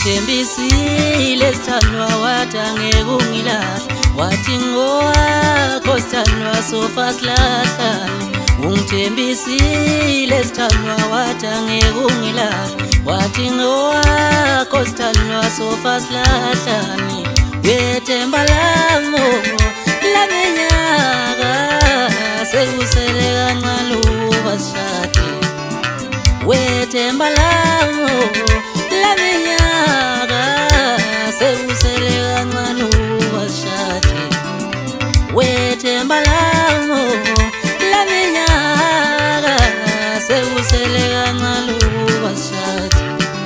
Ungithembisile sithandwa wathi angeke ungilahla, wathi ngowakho sithandwa sofa silahlane. Ungithembisile sithandwa wathi angeke ungilahla, wathi ngowakho sithandwa sofa silahlane. Wethemba lami laminyaka sekusele kancane ukuba sishade. Wethemba lami laminyaka sekusele kancane ukuba sishade. Wethemba lami laminyaka sekusele kancane ukuba sishade.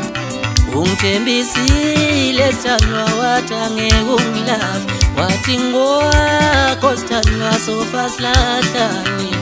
Ungithembisile sithandwa wathi angeke ungilahla, wathi ngowakho sithandwa sofa silahlane.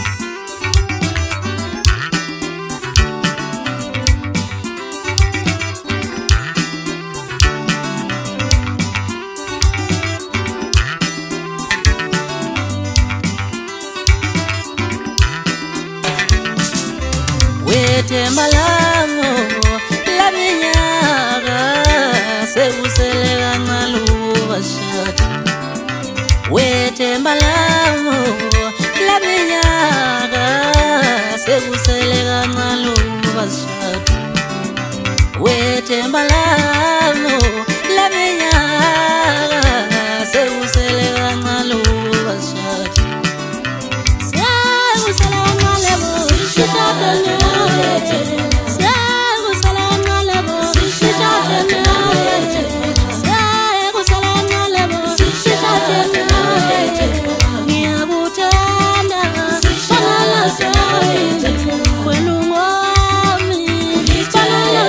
Wethemba lami laminyaka sekusele kancane ukuba sishade. Wethemba lami laminyaka sekusele kancane ukuba sishade. Wethemba lami laminyaka sekusele kancane ukuba sishade. Sekusele kancane bo sishade.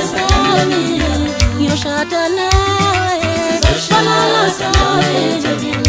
Shut up now,